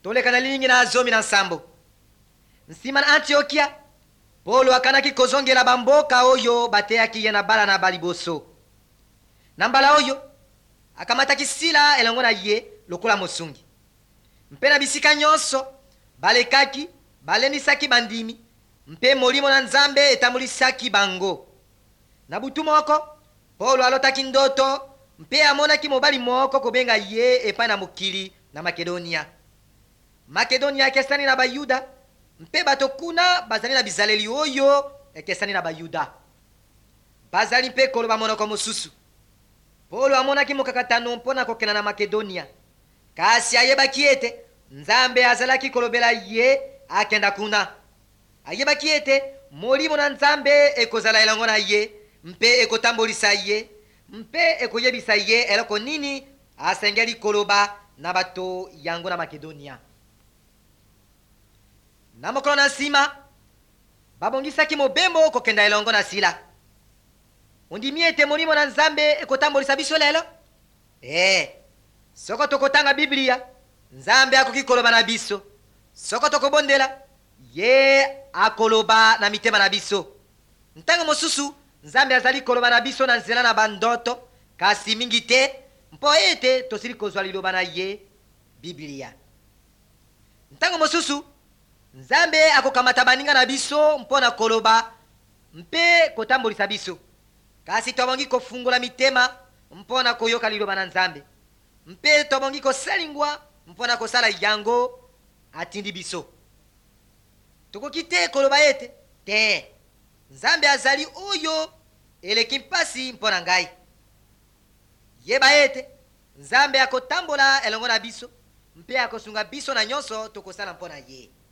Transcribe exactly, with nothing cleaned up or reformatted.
tolekana lingi na zomi na nsambo. Nsima na Antiokia, Paulo akanaki kozongela bamboka oyo bateyaki ye na bala na baliboso. Na mbala oyo akamataki Sila elongo na ye lokola mosungi. Mpe na bisika nyonso balekaki balendisaki bandimi, mpe molimo na Nzambe etambulisaki bango. Na butu moko Paulo alotaki ndoto, mpe amonaki mobali moko kobenga ye epai na mokili na Makedonia. Makedonia ekesani na Bayuda, mpe bato kuna bazali na bizaleli oyo ekesani na Bayuda. Bazali mpe koloba monoko mosusu. Paulo amonaki mokakatano mpona kokena na Makedonia, kasi ayebaki ete Nzambe azalaki kolobela ye akenda kuna. Ayebaki ete molimo na Nzambe ekozala elongo na ye, mpe ekotambolisa ye, mpe ekoyebisa ye eloko nini asengeli koloba na bato yango na Makedonia. Na mokolo na nsima babongisaki mobembo kokenda elongo na Sila. Ondimi ete molimo na Nzambe ekotambolisa biso lelo? Eh, soko tokotanga Biblia, Nzambe akoki koloba na biso. Soko tokobondela, ye akoloba na mitema na biso. Ntango mosusu Nzambe azali koloba na biso na nzela na bandoto, kasi mingi te mpo ete tosili kozwa liloba na ye Biblia. Ntango mosusu Nzambe akokamata baninga na biso mpona koloba mpe kotambolisa biso, kasi tobongi kofungola mitema mpona koyoka liloba na Nzambe, mpe tobongi kosalingwa mpona kosala yango atindi biso. Tokoki te koloba ete te Nzambe azali oyo eleki mpasi mpona ngai. Yeba ete Nzambe akotambola elongo na biso, mpe akosunga biso na nyonso tokosala mpona ye.